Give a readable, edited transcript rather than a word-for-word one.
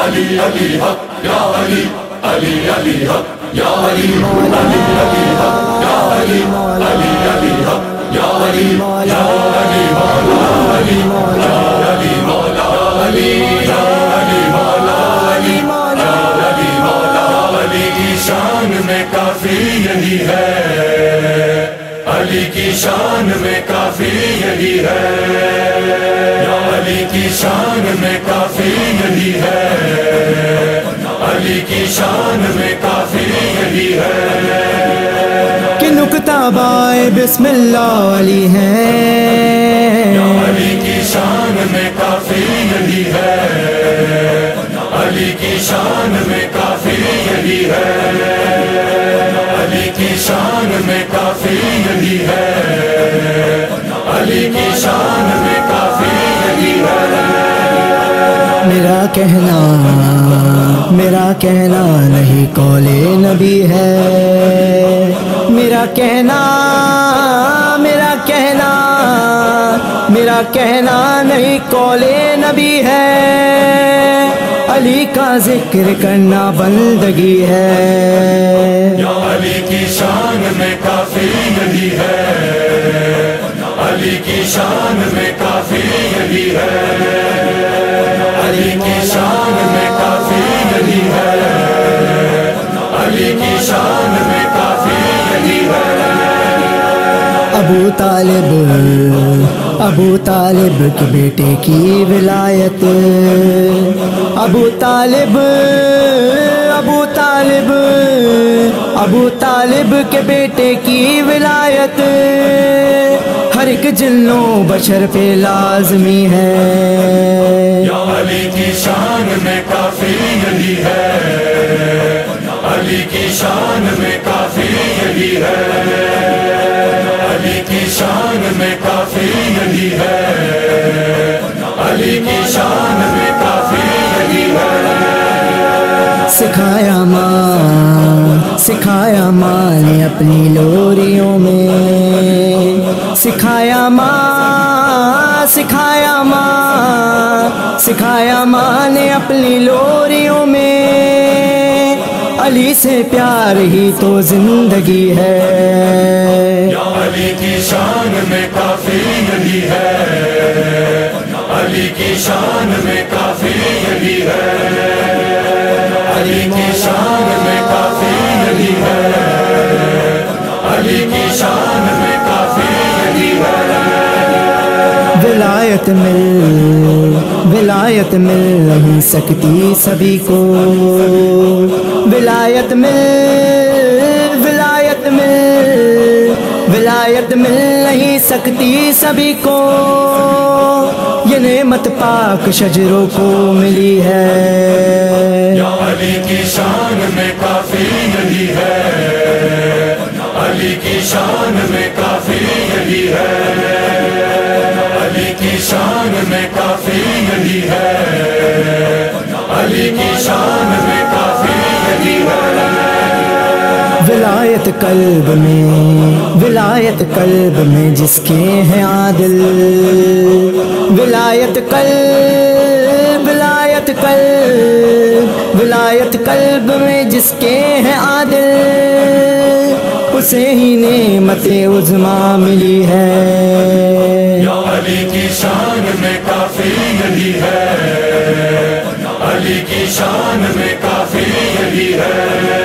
علی علی حق یا علی علی علی حق یا علی علی علی حق یا علی علی علی حق یا علی یا علی مولا علی یا علی مولا علی یا علی مولا علی یا علی مولا علی کی شان میں کافی یہی ہے، علی کی شان میں کافی یہی ہے، یا علی کی شان میں کافی یہی ہے، علی کی شان میں کافی یہی ہے کہ نکتہ بائے بسم اللہ علی ہے، یا علی کی شان میں کافی یہی ہے، علی کی شان میں کافی یہی ہے، علی کی شان میں کافی یہی ہے، علی کی شان میں کافی یہی ہے۔ میرا کہنا نہیں قول نبی ہے، میرا کہنا نہیں قول نبی ہے، علی کا ذکر کرنا بندگی ہے، یا علی کی شان میں کافی یہی ہے، علی کی شان میں کافی یہی ہے، علی کی شان میں کافی یہی ہے، علی کی شان میں کافی یہی ہے۔ ابو طالب کے بیٹے کی ولایت، ابو طالب کے بیٹے کی ولایت ہر ایک جنو بشر پہ لازمی ہے، یا علی کی شان میں کافی یہی ہے، علی کی شان میں کافی یہی ہے، علی کی شان میں کافی یہی ہے، علی کی شان میں کافی یہی ہے۔ سکھایا ماں نے اپنی لوریوں میں، سکھایا ماں نے اپنی لوریوں میں، علی سے پیار ہی تو زندگی ہے، یا علی کی شان میں کافی یہی ہے، علی کی شان میں کافی یہی ہے، علی کی شان میں کافی یہی ہے، علی کی شان میں کافی یہی ہے۔ ولایت مل نہیں سکتی سبھی کو، ولایت مل نہیں سکتی سبھی کو، یہ نعمت پاک شجروں کو ملی ہے، یا علی کی شان میں کافی یہی ہے، علی کی شان میں کافی یہی ہے، علی کی شان میں کافی یہی ہے، علی کی شان میں کافی یہی ہے۔ ولایت قلب میں جس کے ہیں عادل، ولایت قلب میں جس کے ہیں عادل، اسے ہی نعمت عظمیٰ ملی ہے، یا علی کی شان میں کافی یہی ہے، علی کی شان میں کافی یہی ہے،